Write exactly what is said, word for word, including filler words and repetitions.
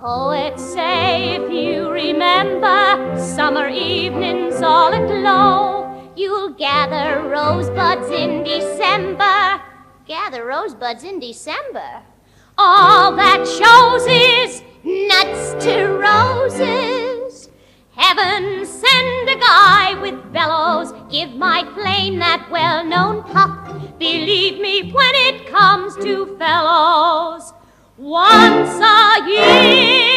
Poets say if you remember summer evenings all aglow, you'll gather rosebuds in December. Gather rosebuds in December. All that shows is nuts to roses. Heaven send a guy with bellows, give my plane that well-known puff. Believe me when it comes to fellows, once a year